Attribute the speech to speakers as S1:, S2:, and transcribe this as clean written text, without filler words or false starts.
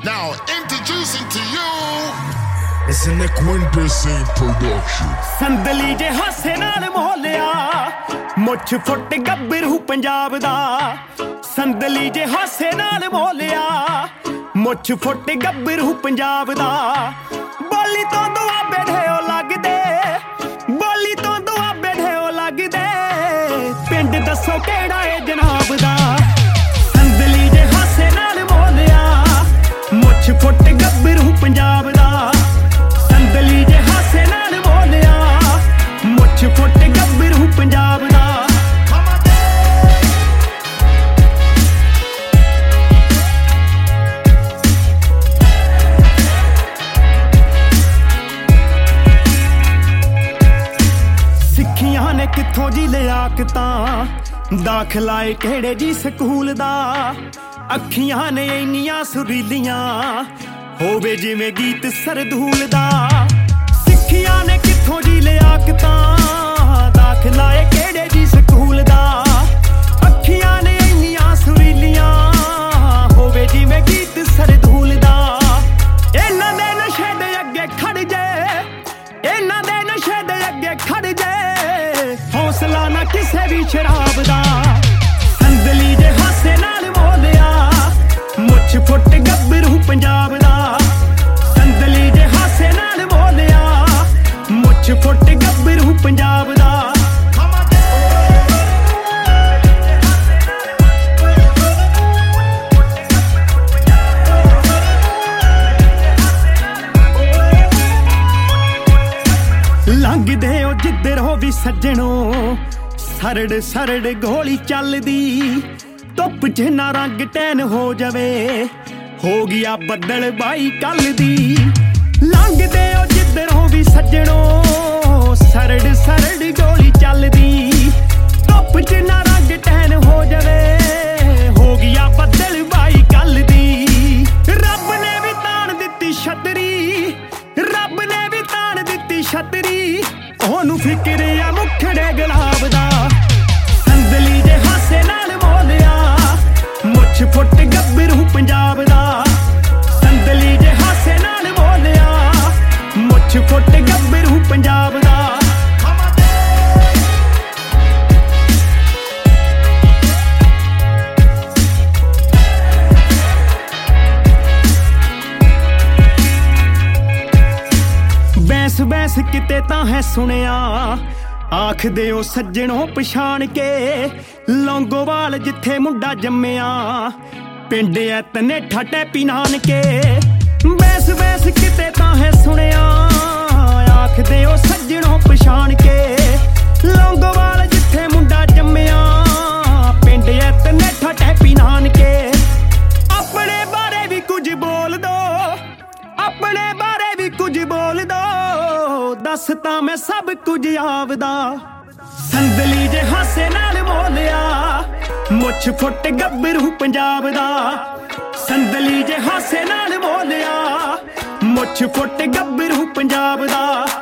S1: Now introducing to you,
S2: it's an Equin production.
S3: ਸੰਦਲੀ ਜੇ ਹਾਸੇ ਨਾਲ ਮੋਲਿਆ ਮੁੱਛ ਫੁੱਟ ਗੱਭਰੂ ਪੰਜਾਬ ਦਾ ਸੰਦਲੀ ਜੇ ਹਾਸੇ ਨਾਲ ਮੋਲਿਆ ਮੁੱਛ ਫੁੱਟ ਗੱਭਰੂ ਪੰਜਾਬ ਦਾ ਬੋਲੀ ਤੋਂ ਦੁਆਬੇ ਢੇਓ ਲੱਗਦੇ ਬੋਲੀ ਤੋਂ ਦੁਆਬੇ ਢੇਓ ਲੱਗਦੇ ਪਿੰਡ ਦੱਸੋ ਕਿਹੜਾ ਏ ਜਨਾਬ ਦਾ ਸੰਦਲੀ ਜੇ ਹਾਸੇ ਨਾਲ ਮੋਲਿਆ ਮੁੱਛ ਫੁੱਟ ਗੱਭਰੂ ਪੰਜਾਬ ਦਾ ਸੰਦਲੀ ਜੇ ਹਾਸੇ ਨਾਲ ਬੋਲਿਆ ਮੁੱਛ ਫੁੱਟ ਗੱਭਰੂ ਪੰਜਾਬ ਦਾ ਸਿੱਖੀਆਂ ਨੇ ਕਿੱਥੋਂ ਜੀ ਲਿਆਕਤਾਂ ਦਾਖਲਾ ਏ ਕਿਹੜੇ ਜੀ ਸਕੂਲ ਦਾ ਅੱਖੀਆਂ ਨੇ ਇੰਨੀਆਂ ਸੁਰੀਲੀਆਂ ਹੋਵੇ ਜਿਵੇਂ ਗੀਤ ਸਰਦੂਲ ਦਾ ਸਿੱਖੀਆਂ ਨੇ ਕਿੱਥੋਂ ਜੀ ਲਿਆਕਤਾਂ ਦਾਖਲਾ ਏ ਕਿਹੜੇ ਜੀ ਸਕੂਲ ਦਾ ਅੱਖੀਆਂ ਨੇ ਇੰਨੀਆਂ ਸੁਰੀਲੀਆਂ ਹੋਵੇ ਜਿਵੇਂ ਗੀਤ ਸਰਦੂਲ ਦਾ ਇਹਨਾਂ ਦੇ ਨਸ਼ੇ ਦੇ ਅੱਗੇ ਖੜ ਜੇ ਇਹਨਾਂ ਦੇ ਨਸ਼ੇ ਦੇ ਅੱਗੇ ਖੜ ਜੇ ਹੌਸਲਾ ਨਾ ਕਿਸੇ ਵੀ ਸ਼ਰਾਬ ਦਾ ਸੰਦਲੀ ਜੇ ਹਾਸੇ ਨਾਲ ਬੋਲਿਆ ਮੁੱਛ ਫੁੱਟ ਗੱਭਰੂ ਪੰਜਾਬ ਦਾ ਸੰਦਲੀ ਜੇ ਹਾਸੇ ਨਾਲ ਬੋਲਿਆ ਮੁੱਛ ਫੁੱਟ ਗੱਭਰੂ ਪੰਜਾਬ ਦਾ ਲੰਘਦੇ ਹੋ ਜਿੱਧਰੋਂ ਵੀ ਸੱਜਣੋ ਸਰੜ ਸਰੜ ਗੋਲੀ ਚੱਲਦੀ ਧੁੱਪ 'ਚ ਨਾ ਰੰਗ ਟੈਨ ਹੋ ਜਾਵੇ ਹੋ ਗਿਆ ਬੱਦਲ ਬਾਈ ਕੱਲ ਦੀ ਲੰਘਦੇ ਹੋ ਜਿੱਧਰੋਂ ਵੀ ਸੱਜਣੋ ਸਰੜ ਸਰੜ ਗੋਲੀ ਚੱਲਦੀ ਧੁੱਪ 'ਚ ਨਾ ਰੰਗ ਟੈਨ ਹੋ ਜਾਵੇ ਹੋ ਗਿਆ ਬੱਦਲ ਬਾਈ ਕੱਲ ਦੀ ਰੱਬ ਨੇ ਵੀ ਤਾਣ ਦਿੱਤੀ ਛਤਰੀ ਰੱਬ ਨੇ ਵੀ ਤਾਣ ਦਿੱਤੀ ਛਤਰੀ ਉਹਨੂੰ ਫਿਕਰ ਆ ਮੁਖੜੇ ਗੁਲਾਬ ਦਾ ਸੰਦਲੀ ਜੇ ਹਾਸੇ ਨਾਲ ਬੋਲਿਆ ਮੁੱਛ ਫੁੱਟ ਗੱਭਰੂ ਪੰਜਾਬ ਦਾ ਸੰਦਲੀ ਜੇ ਹਾਸੇ ਨਾਲ ਬੋਲਿਆ ਮੁੱਛ ਫੁੱਟ ਗੱਭਰੂ ਪੰਜਾਬ ਦਾ ਬੈਂਸ ਬੈਂਸ ਕਿਤੇ ਤਾਂ ਹੈ ਸੁਣਿਆ ਆਖਦੇ ਓ ਸੱਜਣੋਂ ਪਛਾਣ ਕੇ ਲੌਂਗੋਵਾਲ ਜਿੱਥੇ ਮੁੰਡਾ ਜੰਮਿਆ ਪਿੰਡ ਐ ਤਨੇਠਾ ਟੈਪੀ ਨਾਨਕੇ ਬੈਂਸ ਬੈਂਸ ਕਿਤੇ ਤਾਂ ਹੈ ਸੁਣਿਆ ਆਖਦੇ ਓ ਸੱਜਣੋਂ ਪਛਾਣ ਕੇ ਲੌਂਗੋਵਾਲ ਜਿੱਥੇ ਮੁੰਡਾ ਜੰਮਿਆ ਪਿੰਡ ਐ ਤਨੇਠਾ ਟੈਪੀ ਨਾਨਕੇ ਆਪਣੇ ਬਾਰੇ ਵੀ ਕੁਝ ਬੋਲ ਦੋ ਆਪਣੇ ਬਾਰੇ ਵੀ ਕੁਝ ਬੋਲ ਦੋ ਦੱਸ ਤਾਂ ਮੈਂ ਸਭ ਕੁਝ ਆਪਦਾ ਸੰਦਲੀ ਜੇ ਹਾਸੇ ਨਾਲ ਬੋਲਿਆ ਮੁੱਛ ਫੁੱਟ ਗੱਭਰੂ ਪੰਜਾਬ ਦਾ ਸੰਦਲੀ ਜੇ ਹਾਸੇ ਨਾਲ ਬੋਲਿਆ ਮੁੱਛ ਫੁੱਟ ਗੱਭਰੂ ਪੰਜਾਬ ਦਾ